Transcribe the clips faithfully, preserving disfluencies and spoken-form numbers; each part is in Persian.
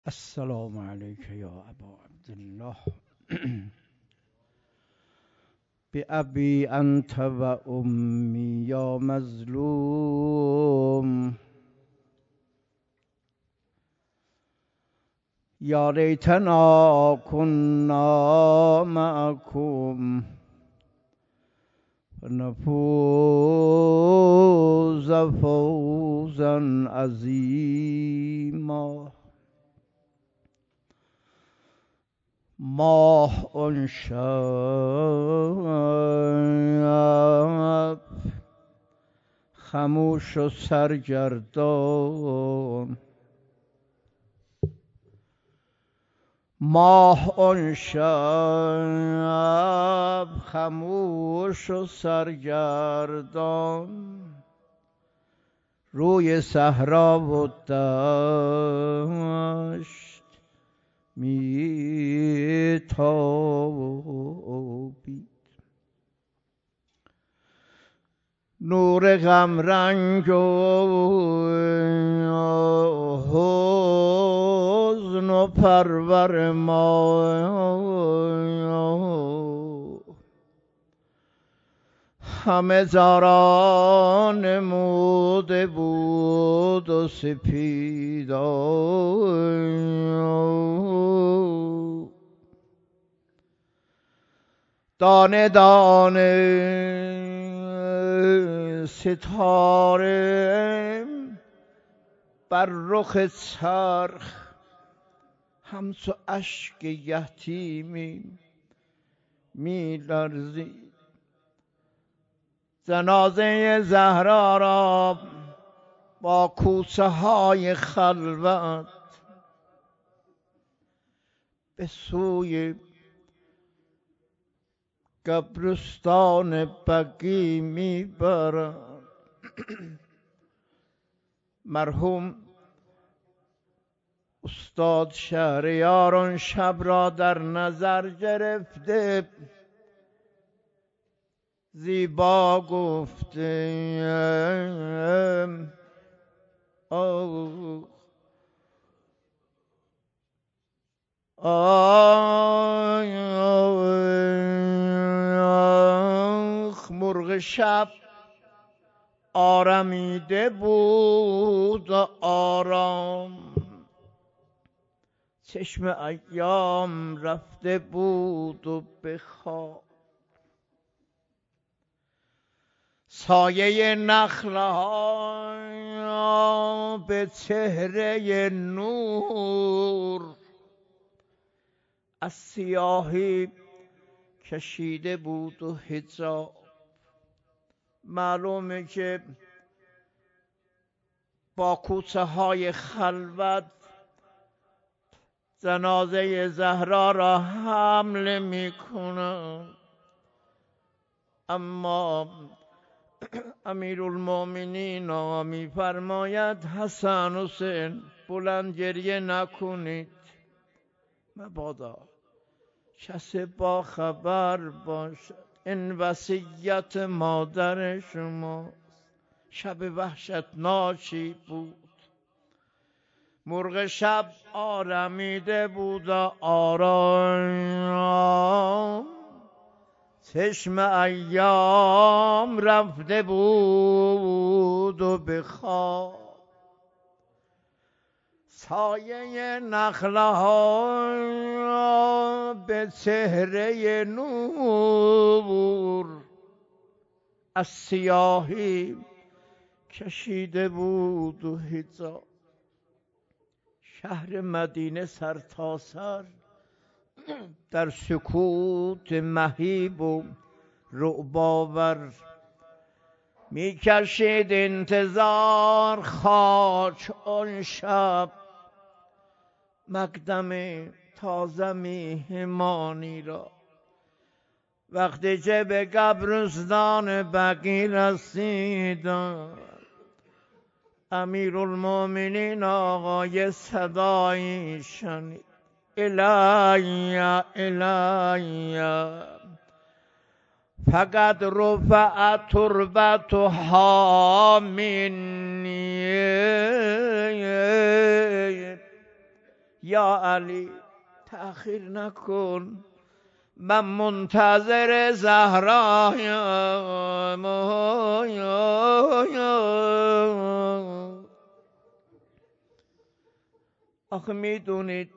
السلام عليك يا أبا عبد الله بأبي أنت وأمي يا مظلوم يا ليتنا كنا معكم فنفوز فوزا عظيما ماه آن شب خموش و سرگردان ماه آن شب خموش و سرگردان روی صحرا و دشت میتابید نور غم رنگ و حزن و پرور ما همه زارا نموده بود و سپیدان دانه دانه ستاره بر رخ چرخ همچو اشک یتیمی می لرزید جنازه زهرا را با کوچه های خلوت به سوی قبرستان بقیع میبرند. مرحوم استاد شهریار آن شب را در نظر گرفته زیبا گفته آه آخ مرغ شب آرمیده بود و آرام چشم ایام رفته بود و به خواب سایه نخل‌ها به چهره نور از سیاهی کشیده بود و حجاب معلومه که با کوچه های خلوت جنازه زهرا را حمل می کنند، اما امیرالمومنین می فرماید حسن حسین بلند گریه نکنید مبادا کسی با خبر باشد این وصیت مادر شماست. شب وحشتناکی بود. مرغ شب آرمیده بود و آرام چشم ایام رفته بود و به خواب سایه نخل‌ها به چهره نور از سیاهی کشیده بود و حجاب. شهر مدینه سر تا سر در سکوت مهیب و رعب‌آور می کشید انتظار خاک آن شب مقدم تازه میهمانی را. وقتی که به قبرستان بقیع رسیدند امیرالمومنین آقای صدایی شنید الی الی فقط رفع تربتها منی یا علی تأخیر نکن، من منتظر زهرایم. آخه میدونید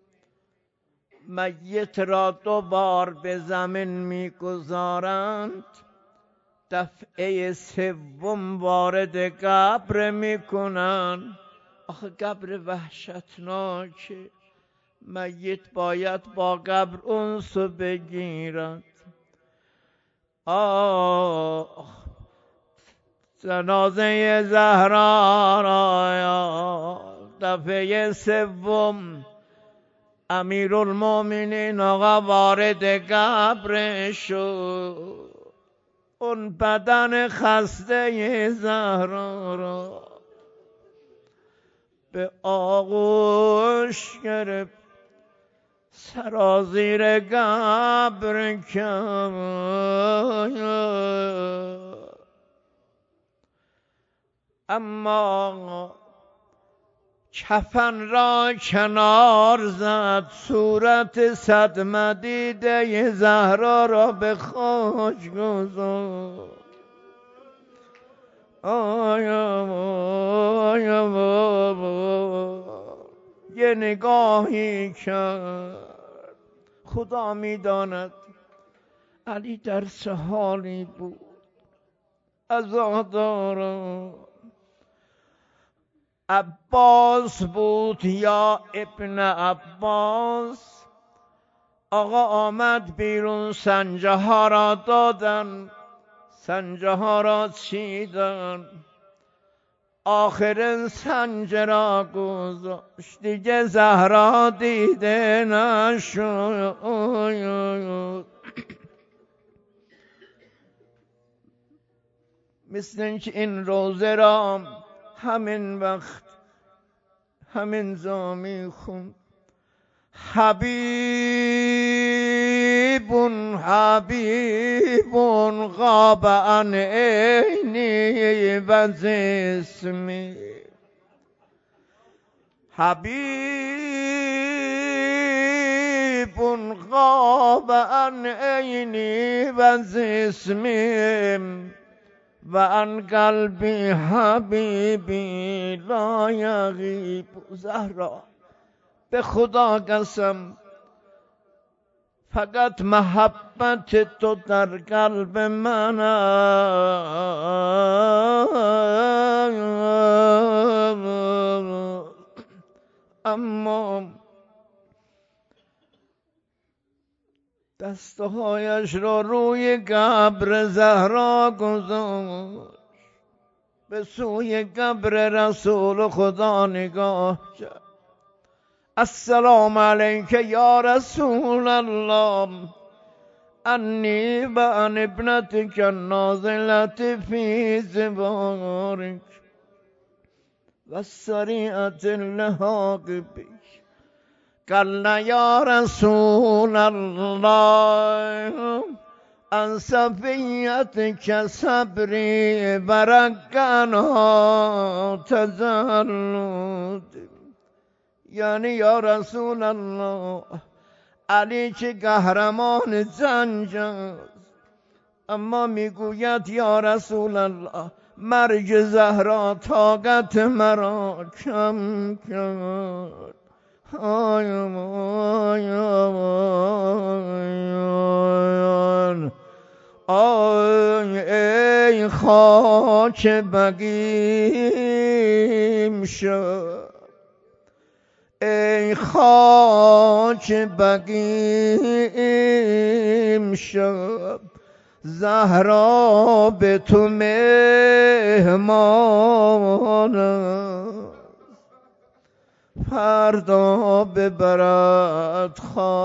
میت را دو بار به زمین میگذارند، دفعه سوم وارد قبر میکنن. آخه قبر وحشتناکه، میت باید با قبر انس بگیرد. آه جنازه زهرا را دفعه سوم امیرالمومنین آقا وارد قبر شد. اون بدن خسته زهرا را به آغوش گرفت، سرازیر قبر کرد. اما کفن را کنار زد، صورت صدمه دیده زهرا را به خاک گذاشت. آیا آیا یه نگاهی کرد. خدا میداند علی در چه حالی بود، عزادارم. عباس بود یا ابن عباس. آقا آمد بیرون، سنجه ها را دادن، سنجه ها را چیدن، آخر سنجه را گذاشت، دیگه زهرا دیده نشد. مثل اینکه این روزه را همین وقت همین زامی خون. حبیب حبیب غاب عن عینی و جسمی. حبیب غاب عن عینی و جسمی و عن قلبی حبیبی لا یغیب. زهرا به خدا قسم فقط محبت تو در قلب من، اما دستهایش را روی قبر زهرا گذاشت، به سوی قبر رسول خدا نگاه کرد. السلام علیک یا رسول الله، انی و ان ابنتک النازلة فی زبارک و السریعة اللحاق بک. قال یا رسول الله ان صفیتک صبری برکنها تجلد. یعنی یا رسول الله، علی که قهرمان جنگ است، اما میگوید یا رسول الله مرگ زهرا طاقت مرا کم کرد. آیم آیم آیم ای خاک بقیم شد، ای خاک بقیم شد، زهرا به تو مهمان است. فردا ببرد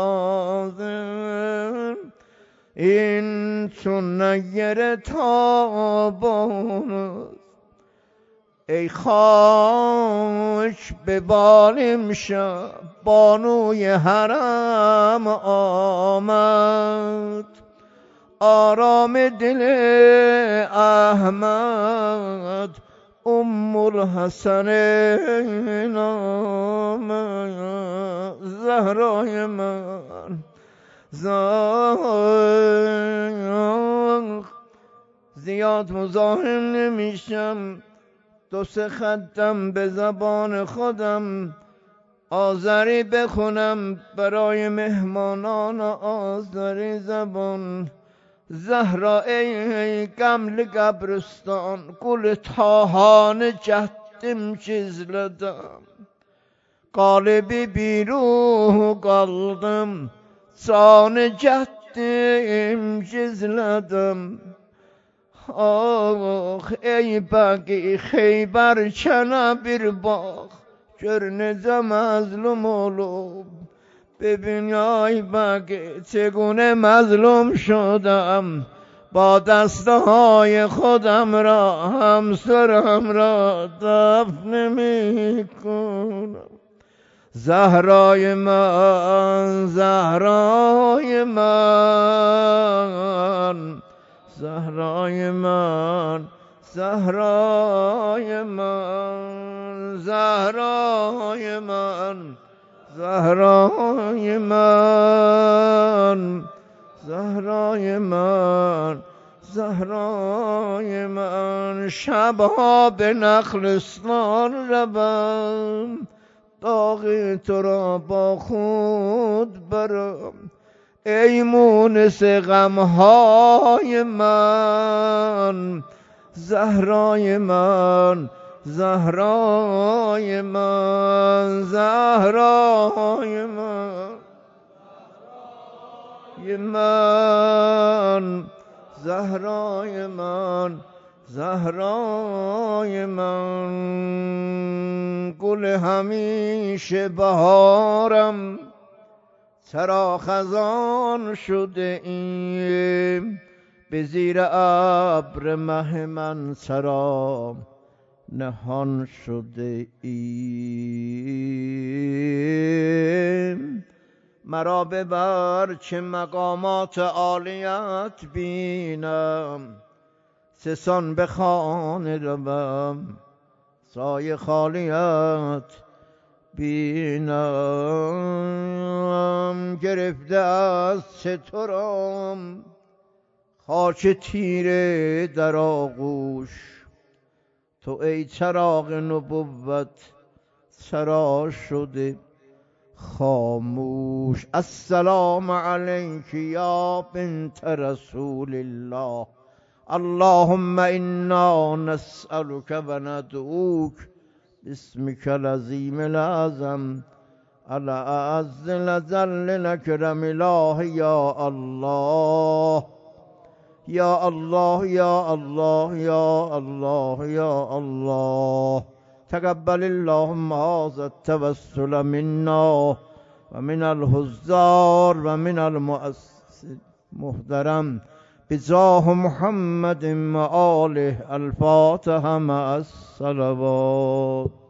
خازن این چون نیر تابان است. ای خاک به بالیم شب بانوی حرم آمد، آرام دل احمد ام الحسنین زهرای من زیاد مزاحم نمیشم، دو سه خطم به زبان خودم آذری بخونم برای مهمانان آذری زبان. زهرا ای قمل قبرستان، گل تاهانه cəhdim gizlədim. Qalibi bir ruh qaldım, canı cəhdim gizlədim. Ah ey bəqi Xeybər kənə bir bax, gör necə məzlum olub. ببین ای بگی چگونه مظلوم شدم، با دستهای خودم را همسرم را دفن نمی کنم. زهرای من زهرای من زهرای من زهرای من زهرای من زهرای من زهرای من زهرای من. شبها به نخلستان روم، داغ تو را با خود برم. ای مونس غمهای من زهرای من زهرای من زهرای من من زهرای من زهرای من. گل همیشه بهارم، چرا خزان شده ایم. به زیر ابر مه من چرا نهان شده ایم. مرا ببر که مقامات عالیت بینم، سسان به خانه روم سایه خالیت بینم. گرفته از چطورم خاک تیره در آغوش، تو ای چراغ نبوت چرا شده خاموش. السلام علیک یا بنت رسول الله، اللهم انا نسألك و ندعوک باسمك العظیم الأعظم الأعز الأجل الأكرم الاله. یا الله یا الله یا الله یا الله یا الله. تقبل اللهم هذا التوسل منا و من الحضار و من المؤسس محترم بجاه محمد و آله. الفاتحه مع الصلوات.